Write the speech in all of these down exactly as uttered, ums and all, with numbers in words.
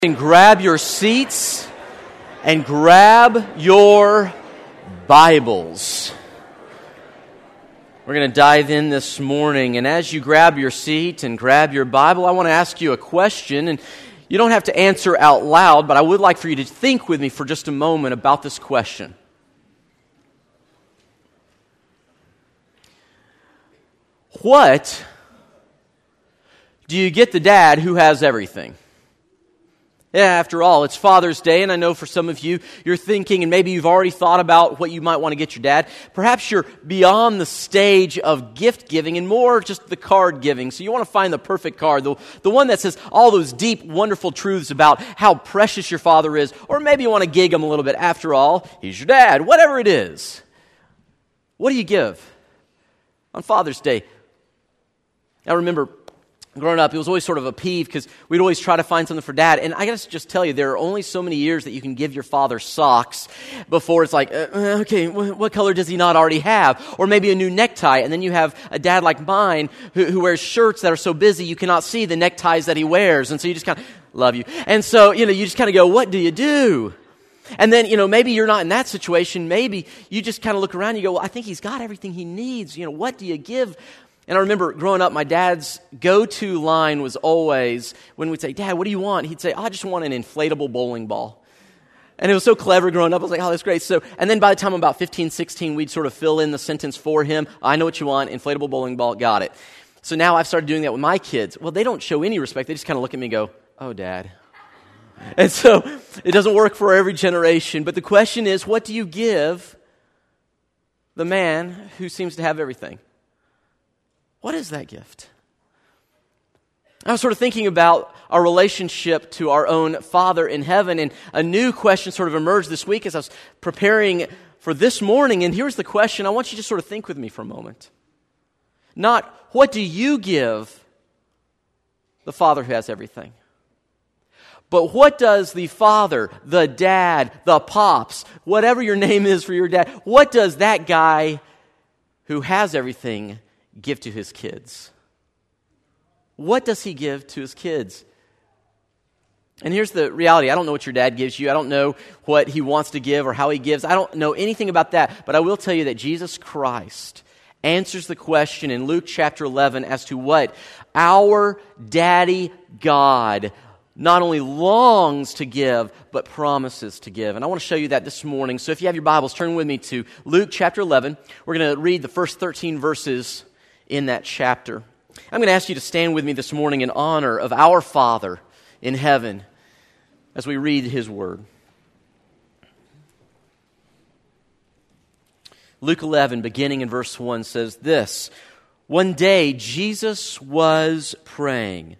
And grab your seats and grab your Bibles. We're going to dive in this morning, and as you grab your seat and grab your Bible, I want to ask you a question, and you don't have to answer out loud, but I would like for you to think with me for just a moment about this question. What do you get the dad who has everything? Yeah, after all, it's Father's Day, and I know for some of you, you're thinking, and maybe you've already thought about what you might want to get your dad. Perhaps you're beyond the stage of gift giving and more just the card giving. So you want to find the perfect card, the, the one that says all those deep, wonderful truths about how precious your father is. Or maybe you want to gig him a little bit. After all, he's your dad, whatever it is. What do you give on Father's Day? I remember growing up, it was always sort of a peeve because we'd always try to find something for Dad. And I got to just tell you, there are only so many years that you can give your father socks before it's like, uh, okay, what color does he not already have? Or maybe a new necktie. And then you have a dad like mine who, who wears shirts that are so busy you cannot see the neckties that he wears. And so you just kind of, love you. And so, you know, you just kind of go, what do you do? And then, you know, maybe you're not in that situation. Maybe you just kind of look around and you go, well, I think he's got everything he needs. You know, what do you give? And I remember growing up, my dad's go-to line was always, when we'd say, Dad, what do you want? He'd say, oh, I just want an inflatable bowling ball. And it was so clever growing up. I was like, oh, that's great. So, and then by the time I'm about fifteen, sixteen, we'd sort of fill in the sentence for him. I know what you want, inflatable bowling ball, got it. So now I've started doing that with my kids. Well, they don't show any respect. They just kind of look at me and go, oh, Dad. And so it doesn't work for every generation. But the question is, what do you give the man who seems to have everything? What is that gift? I was sort of thinking about our relationship to our own Father in heaven, and a new question sort of emerged this week as I was preparing for this morning. And here's the question. I want you to sort of think with me for a moment. Not, what do you give the Father who has everything? But what does the father, the dad, the pops, whatever your name is for your dad, what does that guy who has everything give to his kids? What does he give to his kids? And here's the reality. I don't know what your dad gives you. I don't know what he wants to give or how he gives. I don't know anything about that. But I will tell you that Jesus Christ answers the question in Luke chapter eleven as to what our daddy God not only longs to give, but promises to give. And I want to show you that this morning. So if you have your Bibles, turn with me to Luke chapter eleven. We're going to read the first thirteen verses in that chapter. I'm going to ask you to stand with me this morning in honor of our Father in heaven as we read His Word. Luke eleven, beginning in verse one, says this: One day Jesus was praying,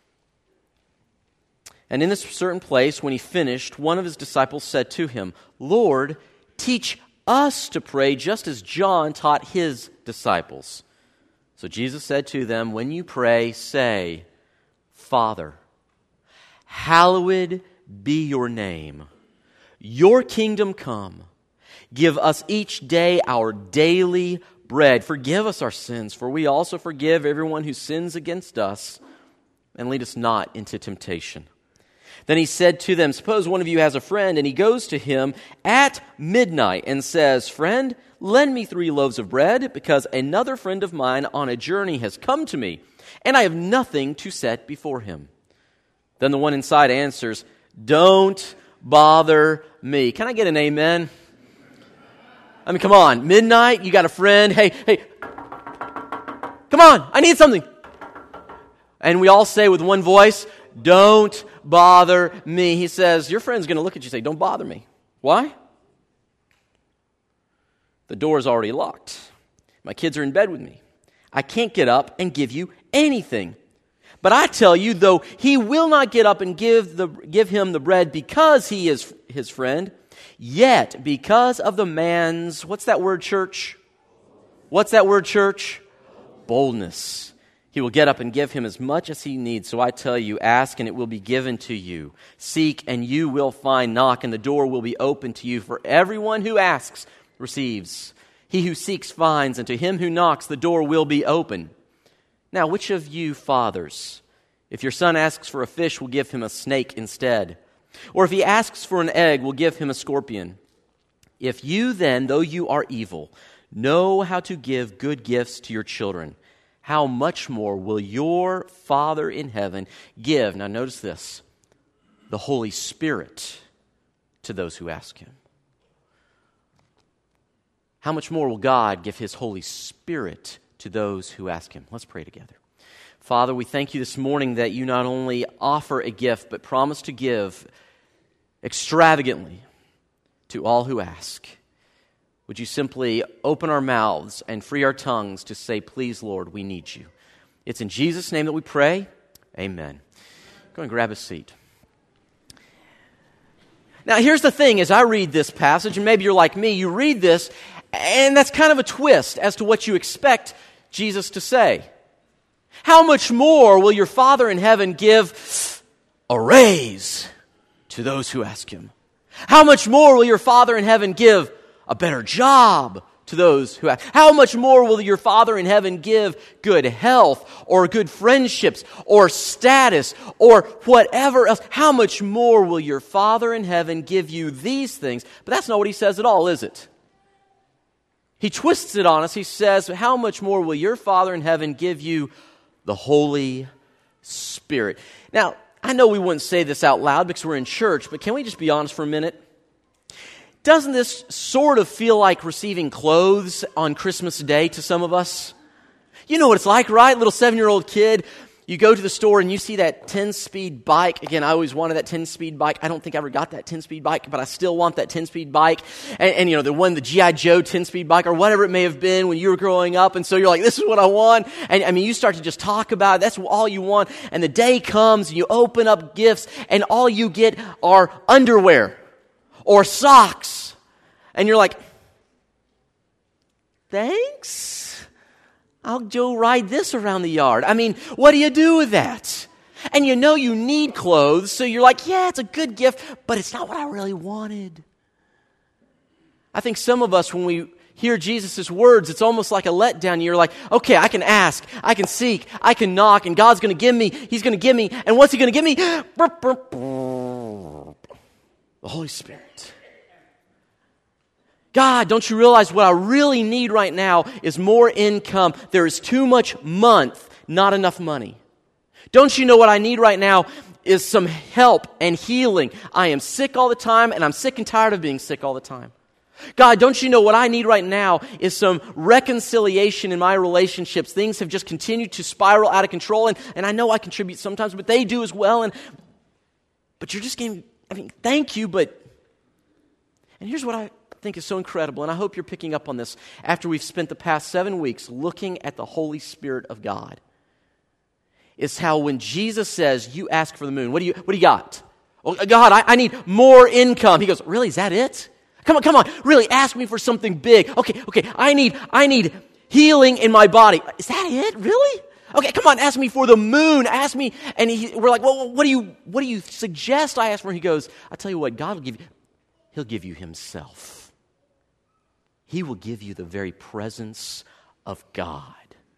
and in this certain place, when he finished, one of his disciples said to him, Lord, teach us to pray just as John taught his disciples. So Jesus said to them, when you pray, say, Father, hallowed be your name. Your kingdom come. Give us each day our daily bread. Forgive us our sins, for we also forgive everyone who sins against us. And lead us not into temptation. Then he said to them, suppose one of you has a friend, and he goes to him at midnight and says, Friend, lend me three loaves of bread, because another friend of mine on a journey has come to me, and I have nothing to set before him. Then the one inside answers, Don't bother me. Can I get an amen? I mean, come on. Midnight, you got a friend. Hey, hey, come on, I need something. And we all say with one voice, Don't bother me. He says, your friend's going to look at you and say, don't bother me. Why? The door is already locked. My kids are in bed with me. I can't get up and give you anything. But I tell you, though he will not get up and give the give him the bread because he is his friend, yet because of the man's, what's that word, church? What's that word, church? Boldness. He will get up and give him as much as he needs. So I tell you, ask and it will be given to you. Seek and you will find. Knock and the door will be open to you. For everyone who asks receives. He who seeks finds. And to him who knocks the door will be open. Now which of you fathers, If your son asks for a fish, we'll give him a snake instead. Or if he asks for an egg, we'll give him a scorpion. If you then, though you are evil, know how to give good gifts to your children, how much more will your Father in heaven give, now notice this, the Holy Spirit to those who ask him? How much more will God give his Holy Spirit to those who ask him? Let's pray together. Father, we thank you this morning that you not only offer a gift, but promise to give extravagantly to all who ask. Would you simply open our mouths and free our tongues to say, please, Lord, we need you. It's in Jesus' name that we pray. Amen. Go and grab a seat. Now, here's the thing. As I read this passage, and maybe you're like me, you read this, and that's kind of a twist as to what you expect Jesus to say. How much more will your Father in heaven give a raise to those who ask him? How much more will your Father in heaven give a better job to those who ask? How much more will your Father in heaven give good health or good friendships or status or whatever else? How much more will your Father in heaven give you these things? But that's not what he says at all, is it? He twists it on us. He says, how much more will your Father in heaven give you the Holy Spirit? Now, I know we wouldn't say this out loud because we're in church, but can we just be honest for a minute? Doesn't this sort of feel like receiving clothes on Christmas Day to some of us? You know what it's like, right? Little seven-year-old kid, you go to the store and you see that ten-speed bike. Again, I always wanted that ten-speed bike. I don't think I ever got that ten-speed bike, but I still want that ten-speed bike. And, and you know, the one, the G I Joe ten-speed bike or whatever it may have been when you were growing up. And so you're like, this is what I want. And I mean, you start to just talk about it. That's all you want. And the day comes and you open up gifts and all you get are underwear or socks. And you're like, thanks? I'll go ride this around the yard. I mean, what do you do with that? And you know you need clothes, so you're like, yeah, it's a good gift, but it's not what I really wanted. I think some of us, when we hear Jesus' words, it's almost like a letdown. You're like, okay, I can ask, I can seek, I can knock, and God's going to give me, He's going to give me, and what's He going to give me? The Holy Spirit. God, don't you realize what I really need right now is more income? There is too much month, not enough money. Don't you know what I need right now is some help and healing? I am sick all the time, and I'm sick and tired of being sick all the time. God, don't you know what I need right now is some reconciliation in my relationships? Things have just continued to spiral out of control, and, and I know I contribute sometimes, but they do as well. And But you're just getting, I mean, thank you, but... And here's what I... think is so incredible, and I hope you're picking up on this after we've spent the past seven weeks looking at the Holy Spirit of God, is how when Jesus says, you ask for the moon, what do you what do you got? Oh, God, I, I need more income. He goes, really, is that it? Come on, come on, really, ask me for something big. Okay, okay, I need, I need healing in my body. Is that it, really? Okay, come on, ask me for the moon, ask me, and he, we're like, well, what do you, what do you suggest I ask for? He goes, I'll tell you what, God will give you, He'll give you Himself. He will give you the very presence of God.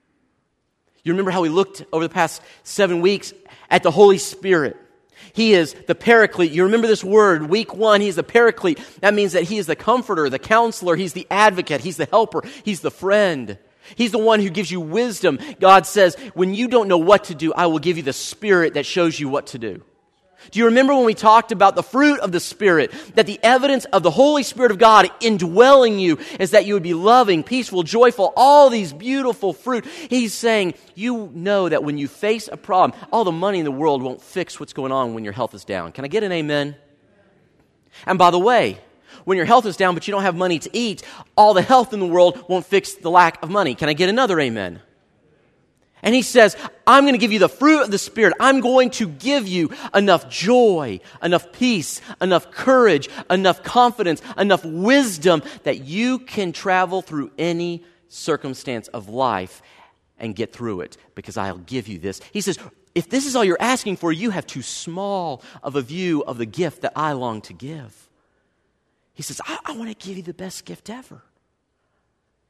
You remember how we looked over the past seven weeks at the Holy Spirit. He is the Paraclete. You remember this word, week one, He's the Paraclete. That means that He is the comforter, the counselor, He's the advocate, He's the helper, He's the friend. He's the one who gives you wisdom. God says, when you don't know what to do, I will give you the Spirit that shows you what to do. Do you remember when we talked about the fruit of the Spirit? That the evidence of the Holy Spirit of God indwelling you is that you would be loving, peaceful, joyful, all these beautiful fruit. He's saying, you know that when you face a problem, all the money in the world won't fix what's going on when your health is down. Can I get an amen? And by the way, when your health is down but you don't have money to eat, all the health in the world won't fix the lack of money. Can I get another amen? And He says, I'm going to give you the fruit of the Spirit. I'm going to give you enough joy, enough peace, enough courage, enough confidence, enough wisdom that you can travel through any circumstance of life and get through it, because I'll give you this. He says, if this is all you're asking for, you have too small of a view of the gift that I long to give. He says, I, I want to give you the best gift ever.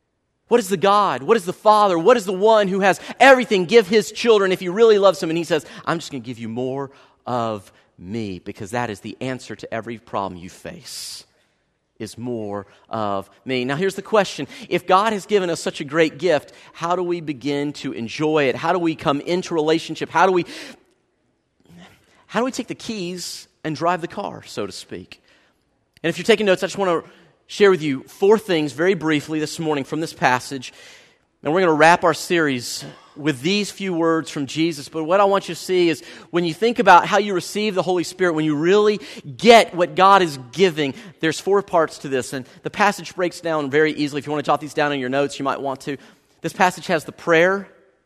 What is the God? What is the Father? What is the one who has everything give his children if he really loves them? And he says, I'm just going to give you more of me, because that is the answer to every problem you face, is more of me. Now here's the question. If God has given us such a great gift, how do we begin to enjoy it? How do we come into relationship? How do we, how do we take the keys and drive the car, so to speak? And if you're taking notes, I just want to share with you four things very briefly this morning from this passage. And we're going to wrap our series with these few words from Jesus. But what I want you to see is when you think about how you receive the Holy Spirit, when you really get what God is giving, there's four parts to this. And the passage breaks down very easily. If you want to jot these down in your notes, you might want to. This passage has the prayer.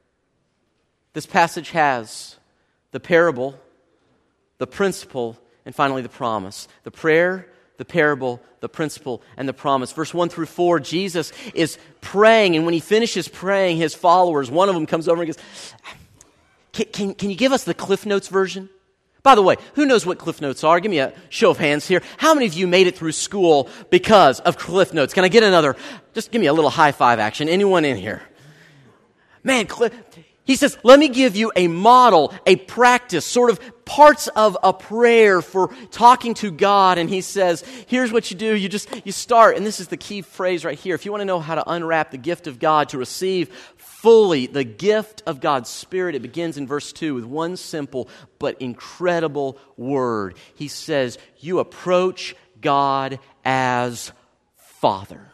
This passage has the parable, the principle, and finally the promise. The prayer, the parable, the principle, and the promise. Verse one through four, Jesus is praying, and when he finishes praying, his followers, one of them comes over and goes, can, can, can you give us the Cliff Notes version? By the way, who knows what Cliff Notes are? Give me a show of hands here. How many of you made it through school because of Cliff Notes? Can I get another, just give me a little high five action. Anyone in here? Man, Cliff... He says, let me give you a model, a practice, sort of parts of a prayer for talking to God. And he says, here's what you do. You just, you start, and this is the key phrase right here. If you want to know how to unwrap the gift of God, to receive fully the gift of God's Spirit, it begins in verse two with one simple but incredible word. He says, you approach God as Father.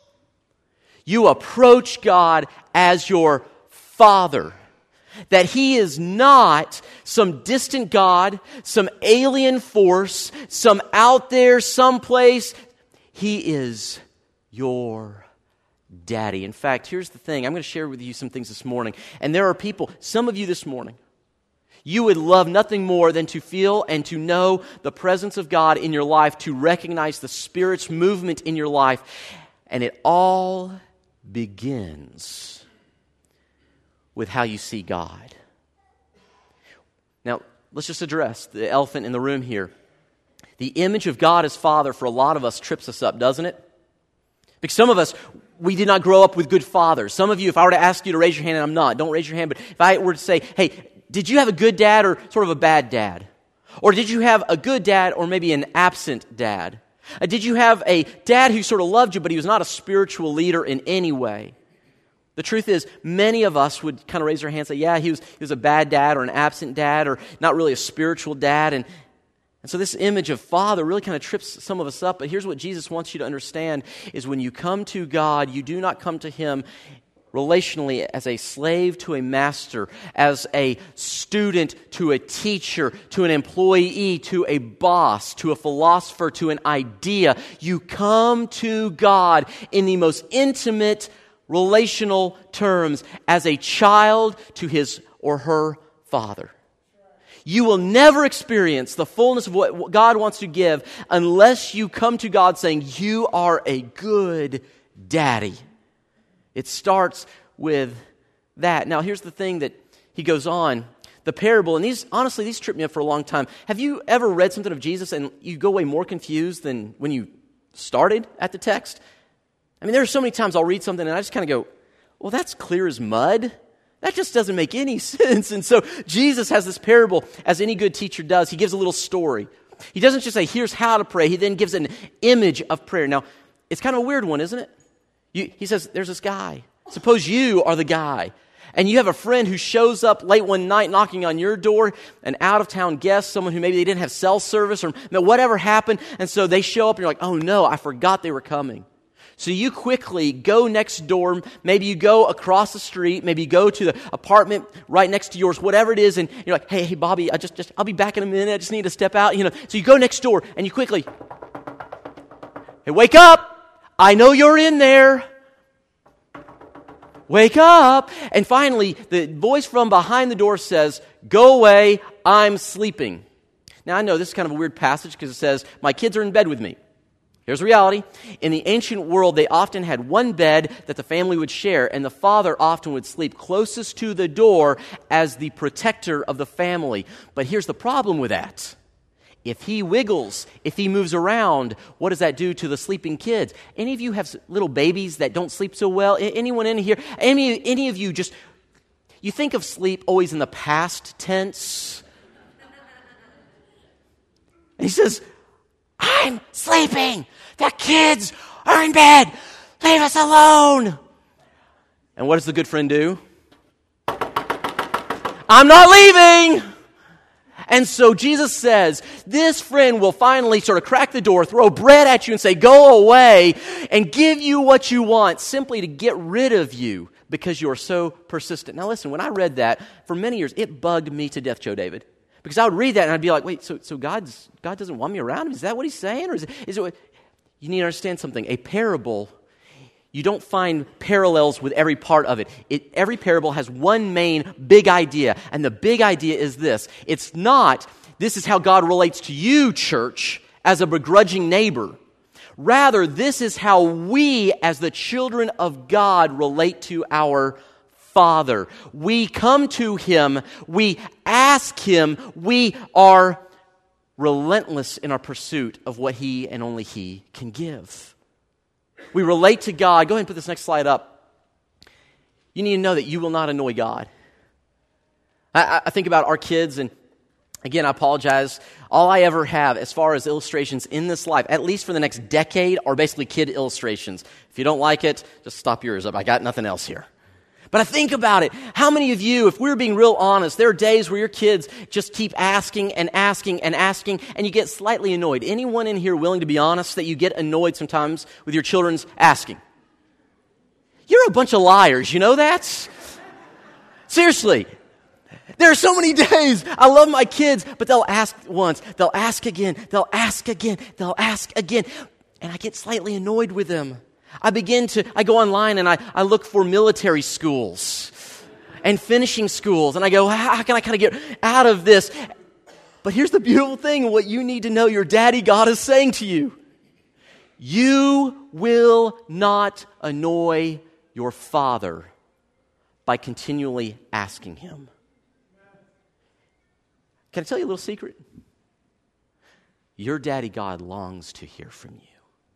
You approach God as your Father. That he is not some distant God, some alien force, some out there, someplace. He is your daddy. In fact, here's the thing. I'm going to share with you some things this morning. And there are people, some of you this morning, you would love nothing more than to feel and to know the presence of God in your life, to recognize the Spirit's movement in your life. And it all begins with how you see God. Now, let's just address the elephant in the room here. The image of God as Father for a lot of us trips us up, doesn't it? Because some of us, we did not grow up with good fathers. Some of you, if I were to ask you to raise your hand, and I'm not, don't raise your hand, but if I were to say, hey, did you have a good dad or sort of a bad dad? Or did you have a good dad or maybe an absent dad? Uh, did you have a dad who sort of loved you, but he was not a spiritual leader in any way? The truth is, many of us would kind of raise our hand and say, yeah, he was, he was a bad dad or an absent dad or not really a spiritual dad. And, and so this image of Father really kind of trips some of us up. But here's what Jesus wants you to understand is when you come to God, you do not come to Him relationally as a slave to a master, as a student to a teacher, to an employee, to a boss, to a philosopher, to an idea. You come to God in the most intimate relational terms as a child to his or her father. You will never experience the fullness of what God wants to give unless you come to God saying, you are a good daddy. It starts with that. Now, here's the thing that he goes on. The parable, and these, honestly, these trip me up for a long time. Have you ever read something of Jesus and you go away more confused than when you started at the text? I mean, there are so many times I'll read something and I just kind of go, well, that's clear as mud. That just doesn't make any sense. And so Jesus has this parable, as any good teacher does. He gives a little story. He doesn't just say, here's how to pray. He then gives an image of prayer. Now, it's kind of a weird one, isn't it? You, he says, there's this guy. Suppose you are the guy. And you have a friend who shows up late one night knocking on your door, an out-of-town guest, someone who maybe they didn't have cell service or whatever happened. And so they show up and you're like, oh no, I forgot they were coming. So you quickly go next door, maybe you go across the street, maybe you go to the apartment right next to yours, whatever it is, and you're like, hey, hey, Bobby, I just, just, I'll be back in a minute, I just need to step out, you know. So you go next door, and you quickly, hey, wake up, I know you're in there. Wake up. And finally, the voice from behind the door says, go away, I'm sleeping. Now, I know this is kind of a weird passage because it says, my kids are in bed with me. Here's the reality. In the ancient world, they often had one bed that the family would share, and the father often would sleep closest to the door as the protector of the family. But here's the problem with that. If he wiggles, if he moves around, what does that do to the sleeping kids? Any of you have little babies that don't sleep so well? Anyone in here? Any, any of you just, you think of sleep always in the past tense? And he says, I'm sleeping. The kids are in bed. Leave us alone. And what does the good friend do? I'm not leaving. And so Jesus says, this friend will finally sort of crack the door, throw bread at you and say, go away, and give you what you want, simply to get rid of you because you are so persistent. Now listen, when I read that, for many years, it bugged me to death, Joe David. Because I would read that and I'd be like, wait, so so God's God doesn't want me around him? Is that what he's saying? Or is it, is it what? You need to understand something. A parable, you don't find parallels with every part of it. it. Every parable has one main big idea. And the big idea is this. It's not, this is how God relates to you, church, as a begrudging neighbor. Rather, this is how we, as the children of God, relate to our Father. We come to him, we ask him, we are relentless in our pursuit of what he and only he can give. We relate to God. Go ahead and put this next slide up. You need to know that you will not annoy God. I, I think about our kids, and again, I apologize. All I ever have as far as illustrations in this life, at least for the next decade, are basically kid illustrations. If you don't like it, just stop yours up. I got nothing else here. But I think about it. How many of you, if we're being real honest, there are days where your kids just keep asking and asking and asking, and you get slightly annoyed. Anyone in here willing to be honest that you get annoyed sometimes with your children's asking? You're a bunch of liars, you know that? Seriously. There are so many days I love my kids, but they'll ask once, they'll ask again, they'll ask again, they'll ask again, and I get slightly annoyed with them. I begin to, I go online and I, I look for military schools and finishing schools. And I go, how can I kind of get out of this? But here's the beautiful thing, what you need to know your daddy God is saying to you. You will not annoy your Father by continually asking him. Can I tell you a little secret? Your daddy God longs to hear from you.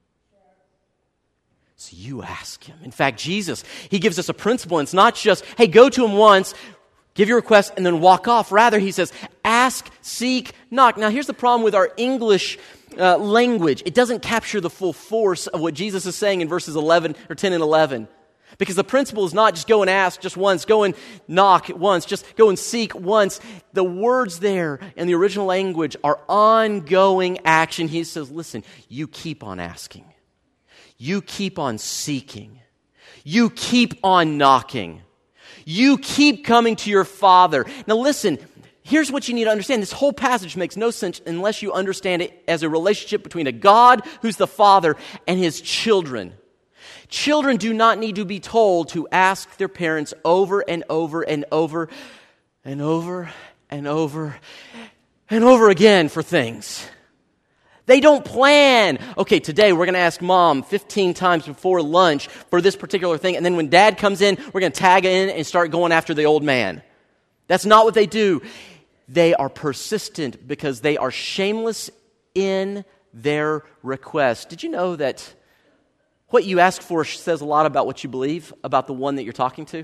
So you ask him. In fact, Jesus, he gives us a principle. And it's not just, hey, go to him once, give your request, and then walk off. Rather, he says, ask, seek, knock. Now, here's the problem with our English uh, language. It doesn't capture the full force of what Jesus is saying in verses eleven or ten and eleven. Because the principle is not just go and ask just once, go and knock once, just go and seek once. The words there in the original language are ongoing action. He says, listen, you keep on asking. You keep on seeking. You keep on knocking. You keep coming to your Father. Now listen, here's what you need to understand. This whole passage makes no sense unless you understand it as a relationship between a God who's the Father and his children. Children do not need to be told to ask their parents over and over and over and over and over and over again for things. They don't plan. Okay, today we're going to ask mom fifteen times before lunch for this particular thing. And then when dad comes in, we're going to tag in and start going after the old man. That's not what they do. They are persistent because they are shameless in their request. Did you know that what you ask for says a lot about what you believe about the one that you're talking to?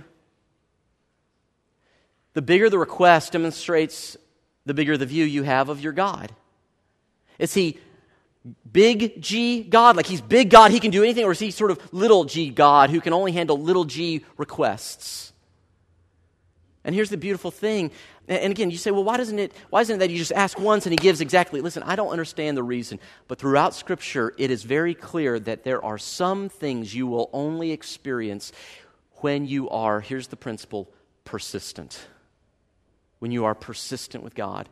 The bigger the request demonstrates the bigger the view you have of your God. Is he big G God, like he's big God, he can do anything, or is he sort of little g God who can only handle little g requests? And here's the beautiful thing. And again, you say, well, why doesn't it, why isn't it that you just ask once and he gives exactly? Listen, I don't understand the reason, but throughout Scripture, it is very clear that there are some things you will only experience when you are, here's the principle, persistent. When you are persistent with God.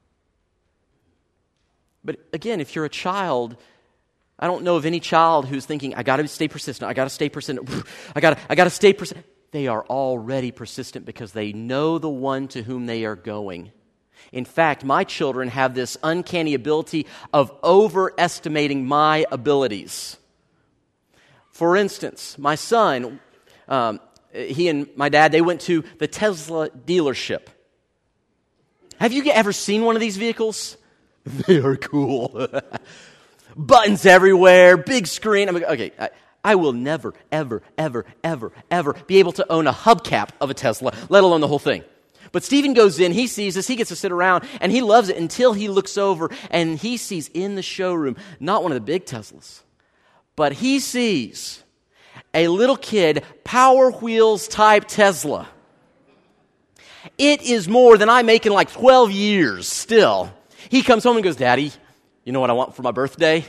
But again, if you're a child, I don't know of any child who's thinking, I got to stay persistent, I got to stay persistent, I got to I got to stay persistent. They are already persistent because they know the one to whom they are going. In fact, my children have this uncanny ability of overestimating my abilities. For instance, my son, um, he and my dad, they went to the Tesla dealership. Have you ever seen one of these vehicles? They are cool. Buttons everywhere, big screen. I'm like, okay, I, I will never, ever, ever, ever, ever be able to own a hubcap of a Tesla, let alone the whole thing. But Stephen goes in, he sees this, he gets to sit around, and he loves it until he looks over and he sees in the showroom, not one of the big Teslas, but he sees a little kid, Power Wheels type Tesla. It is more than I make in like twelve years still. He comes home and goes, Daddy, you know what I want for my birthday?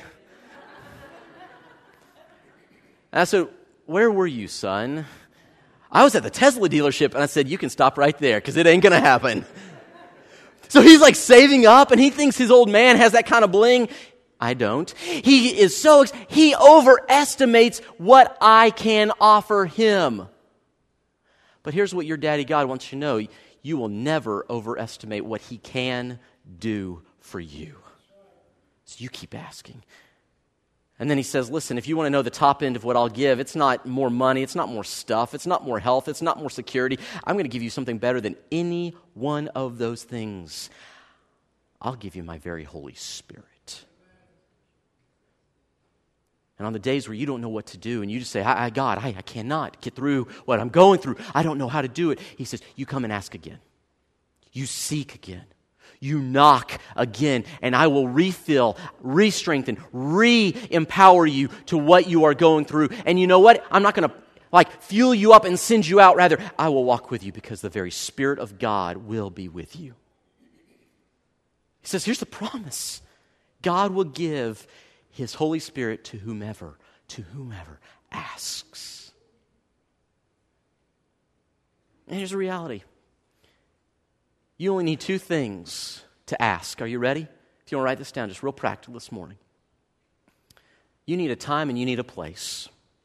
And I said, where were you, son? I was at the Tesla dealership, and I said, you can stop right there, because it ain't going to happen. So he's like saving up, and he thinks his old man has that kind of bling. I don't. He is so, he overestimates what I can offer him. But here's what your daddy God wants you to know. You will never overestimate what he can do for you. So you keep asking. And then he says, listen, if you want to know the top end of what I'll give, it's not more money, it's not more stuff, it's not more health, it's not more security. I'm going to give you something better than any one of those things. I'll give you my very Holy Spirit. And on the days where you don't know what to do and you just say, I, I God, I, I cannot get through what I'm going through. I don't know how to do it. He says, you come and ask again. You seek again. You knock again, and I will refill, re-strengthen, re-empower you to what you are going through. And you know what? I'm not going to like fuel you up and send you out. Rather, I will walk with you because the very Spirit of God will be with you. He says, here's the promise. God will give His Holy Spirit to whomever, to whomever asks. And here's the reality. You only need two things to ask. Are you ready? If you want to write this down, just real practical this morning. You need a time and you need a place.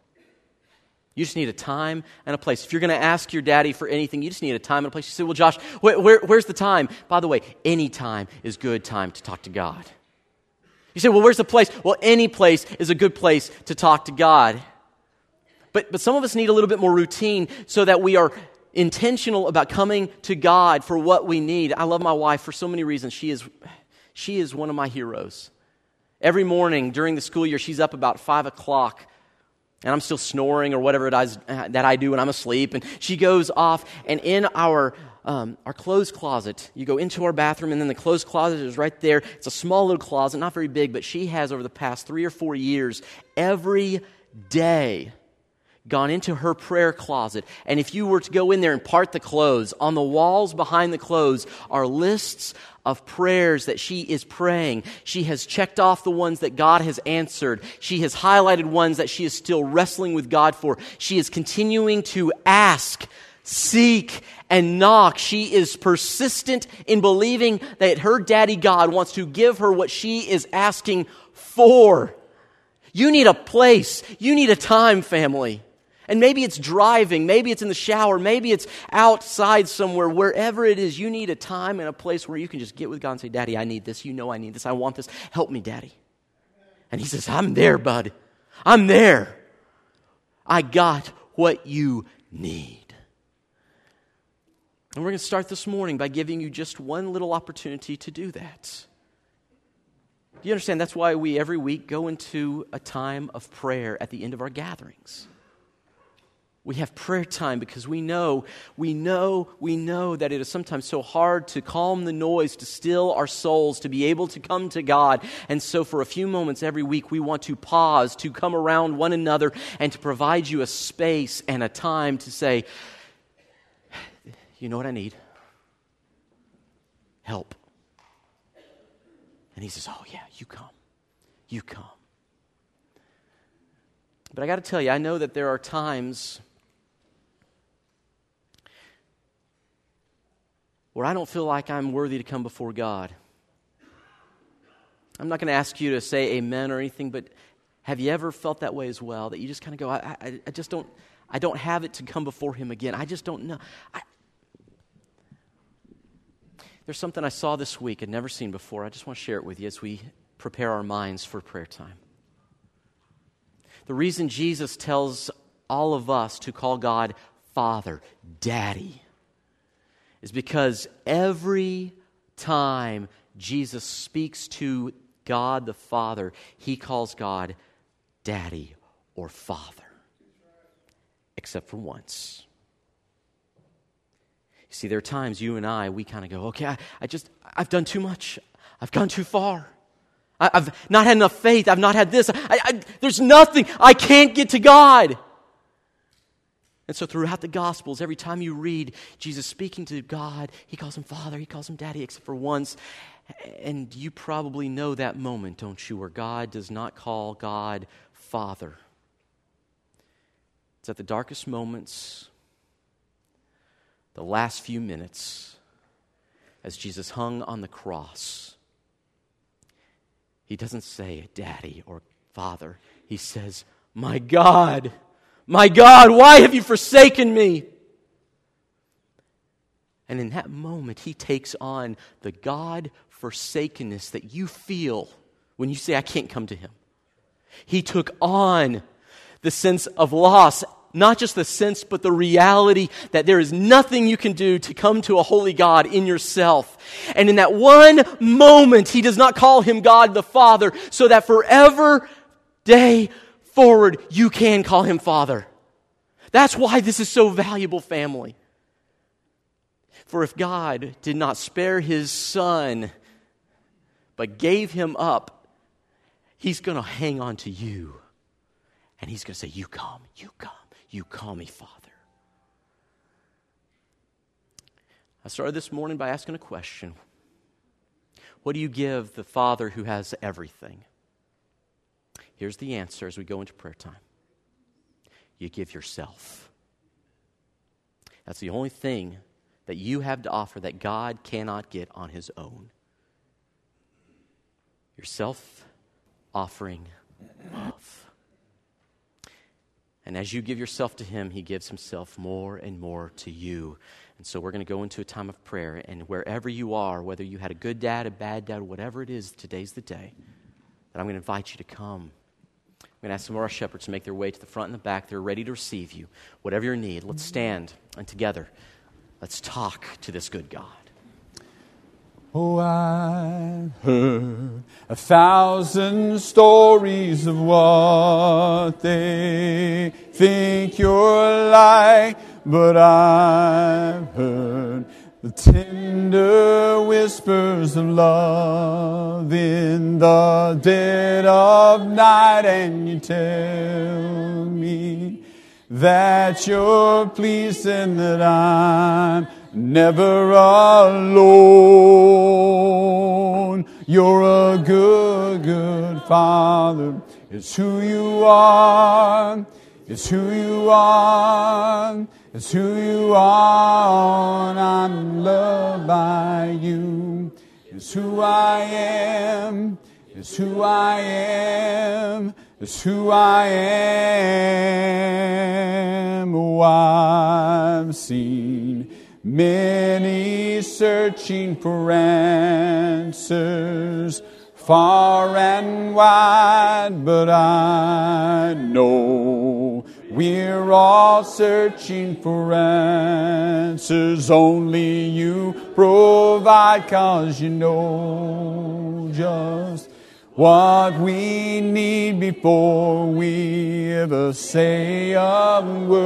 You just need a time and a place. If you're going to ask your daddy for anything, you just need a time and a place. You say, well, Josh, where, where, where's the time? By the way, any time is good time to talk to God. You say, well, where's the place? Well, any place is a good place to talk to God. But, but some of us need a little bit more routine so that we are intentional about coming to God for what we need. I love my wife for so many reasons. She is, she is one of my heroes. Every morning during the school year, she's up about five o'clock, and I'm still snoring or whatever it is that I do when I'm asleep. And she goes off, and in our um, our clothes closet, you go into our bathroom, and then the clothes closet is right there. It's a small little closet, not very big, but she has over the past three or four years, every day, gone into her prayer closet. And if you were to go in there and part the clothes, on the walls behind the clothes are lists of prayers that she is praying. She has checked off the ones that God has answered. She has highlighted ones that she is still wrestling with God for. She is continuing to ask, seek, and knock. She is persistent in believing that her daddy God wants to give her what she is asking for. You need a place. You need a time, family. And maybe it's driving, maybe it's in the shower, maybe it's outside somewhere, wherever it is, you need a time and a place where you can just get with God and say, Daddy, I need this. You know I need this. I want this. Help me, Daddy. And He says, I'm there, bud. I'm there. I got what you need. And we're going to start this morning by giving you just one little opportunity to do that. Do you understand? That's why we every week go into a time of prayer at the end of our gatherings. We have prayer time because we know, we know, we know that it is sometimes so hard to calm the noise, to still our souls, to be able to come to God. And so for a few moments every week, we want to pause, to come around one another, and to provide you a space and a time to say, you know what I need? Help. And He says, oh yeah, you come. You come. But I got to tell you, I know that there are times where I don't feel like I'm worthy to come before God. I'm not going to ask you to say amen or anything, but have you ever felt that way as well? That you just kind of go, I, I, I just don't, I don't have it to come before Him again. I just don't know. I, there's something I saw this week I'd never seen before. I just want to share it with you as we prepare our minds for prayer time. The reason Jesus tells all of us to call God Father, Daddy, is because every time Jesus speaks to God the Father, he calls God Daddy or Father. Except for once. You see, there are times you and I, we kind of go, okay, I, I just, I've done too much. I've gone too far. I, I've not had enough faith. I've not had this. I, I, there's nothing. I can't get to God. And so throughout the Gospels, every time you read Jesus speaking to God, he calls him Father, he calls him Daddy, except for once. And you probably know that moment, don't you, where God does not call God Father. It's at the darkest moments, the last few minutes, as Jesus hung on the cross. He doesn't say Daddy or Father. He says, my God, my God, why have you forsaken me? And in that moment, he takes on the God-forsakenness that you feel when you say, I can't come to him. He took on the sense of loss, not just the sense, but the reality that there is nothing you can do to come to a holy God in yourself. And in that one moment, he does not call him God the Father, so that forever, day forward, you can call him Father. That's why this is so valuable, family. For if God did not spare his Son, but gave him up, he's going to hang on to you. And he's going to say, you come, you come, you call me Father. I started this morning by asking a question. What do you give the Father who has everything? Here's the answer as we go into prayer time. You give yourself. That's the only thing that you have to offer that God cannot get on his own. Your self-offering love. And as you give yourself to him, he gives himself more and more to you. And so we're going to go into a time of prayer. And wherever you are, whether you had a good dad, a bad dad, whatever it is, today's the day that I'm going to invite you to come. I'm going to ask some of our shepherds to make their way to the front and the back. They're ready to receive you. Whatever your need, let's stand and together, let's talk to this good God. Oh, I've heard a thousand stories of what they think you're like, but I've heard the tender whispers of love in the dead of night, and you tell me that you're pleased and that I'm never alone. You're a good, good Father. It's who you are. It's who you are. It's who you are. And I'm loved by you. It's who I am. It's who I am. It's who I am. Oh, I've seen many searching for answers far and wide, but I know we're all searching for answers only you provide, 'cause you know just what we need before we ever say a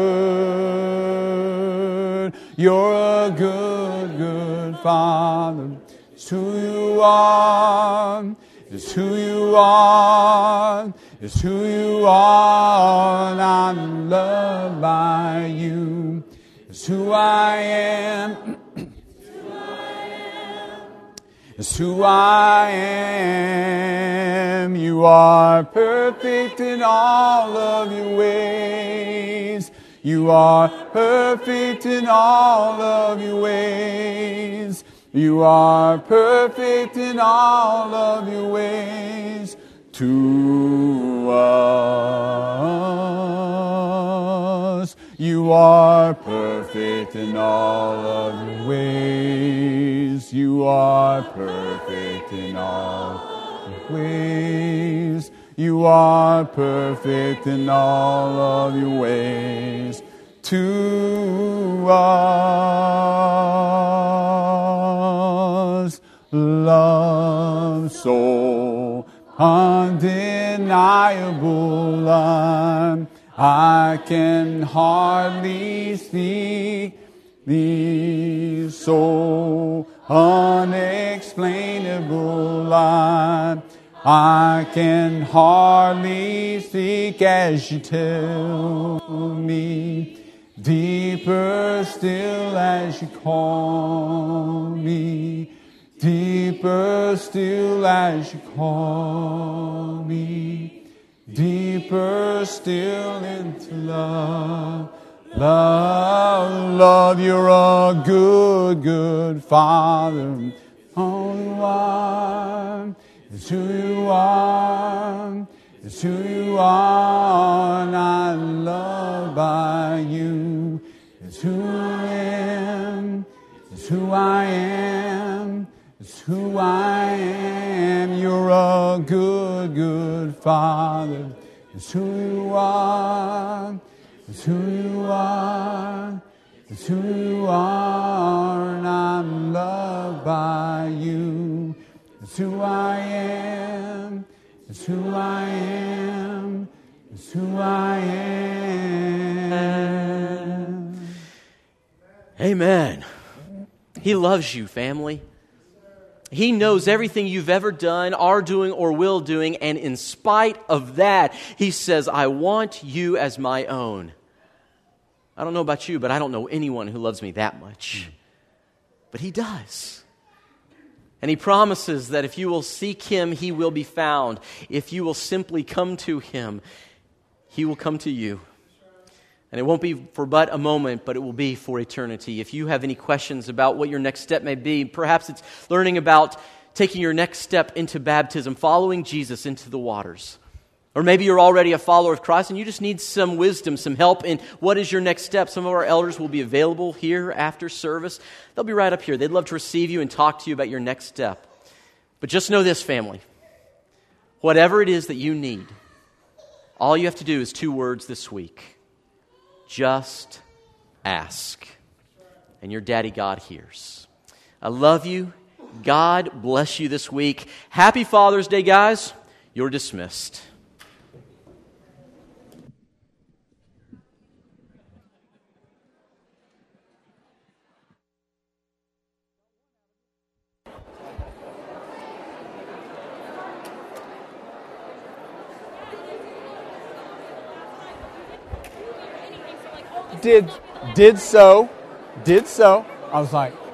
word. You're a good, good Father. It's who you are. It's who you are. It's who you are. And I'm loved by you. It's who I am. It's who I am. You are perfect in all of your ways. You are perfect in all of your ways. You are perfect in all of your ways to us. You are perfect in all of your ways. You are perfect in all your ways. You are perfect in all of your ways to us. Love. so undeniable. I, I can hardly speak thee, so unexplainable. I, I can hardly speak as you tell me. Deeper still as you call me. Deeper still as you call me. Deeper still into love. Love, love, you're a good, good Father. Only one is who you are. It's who you are, and I'm loved by you. It's who I am. It's who I am. It's who I am. You're a good, good Father. It's who you are. It's who you are. It's who you are, and I'm loved by you. It's who I am. It's who I am. It's who I am. Amen. He loves you, family. He knows everything you've ever done, are doing, or will doing, and in spite of that, He says, I want you as my own. I don't know about you, but I don't know anyone who loves me that much. But He does. And He promises that if you will seek Him, He will be found. If you will simply come to Him, He will come to you. And it won't be for but a moment, but it will be for eternity. If you have any questions about what your next step may be, perhaps it's learning about taking your next step into baptism, following Jesus into the waters. Or maybe you're already a follower of Christ and you just need some wisdom, some help in what is your next step. Some of our elders will be available here after service. They'll be right up here. They'd love to receive you and talk to you about your next step. But just know this, family. Whatever it is that you need, all you have to do is two words this week. Just ask. And your daddy God hears. I love you. God bless you this week. Happy Father's Day, guys. You're dismissed. Did, did so, did so. I was like,